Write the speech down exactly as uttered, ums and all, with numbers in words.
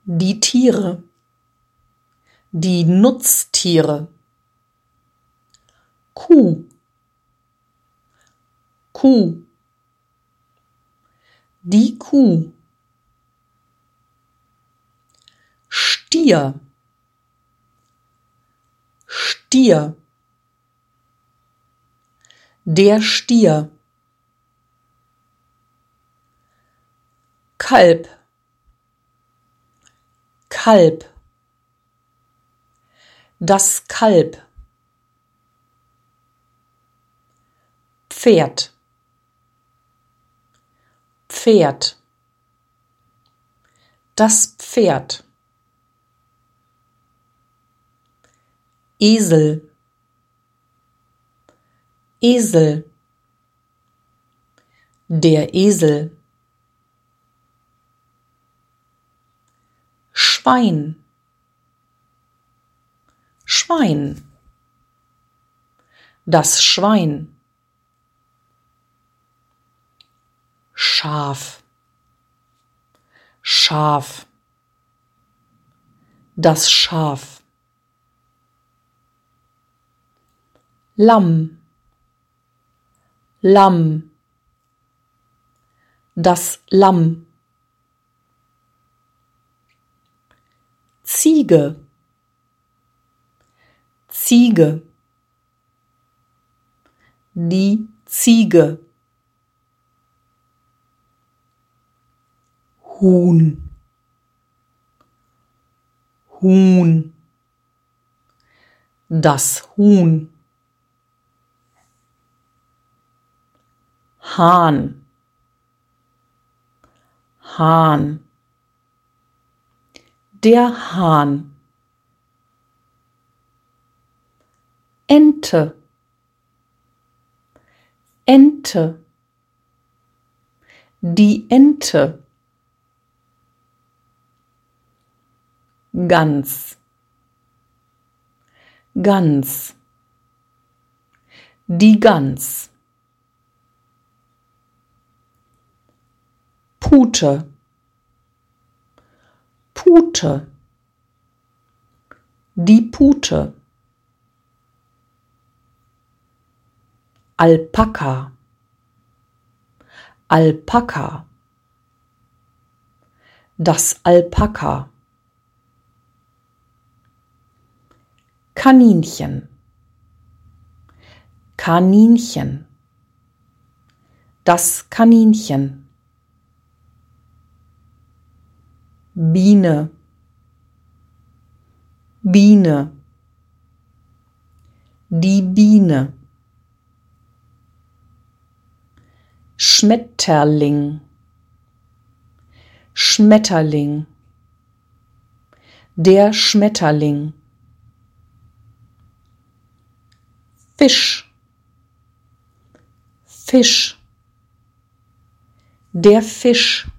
Die Tiere, die Nutztiere. Kuh, Kuh, die Kuh. Stier, Stier, der Stier. Kalb, Kalb, das Kalb. Pferd, Pferd, das Pferd. Esel, Esel, der Esel. Schwein, Schwein, das Schwein. Schaf, Schaf, das Schaf. Lamm, Lamm, das Lamm. Ziege, Ziege, die Ziege. Huhn, Huhn, das Huhn. Hahn, Hahn, der Hahn. Ente, Ente, die Ente. Gans, Gans, die Gans. Pute, Pute, die Pute. Alpaka, Alpaka, das Alpaka. Kaninchen, Kaninchen, das Kaninchen. Biene, Biene, die Biene. Schmetterling, Schmetterling, der Schmetterling. Fisch, Fisch, der Fisch.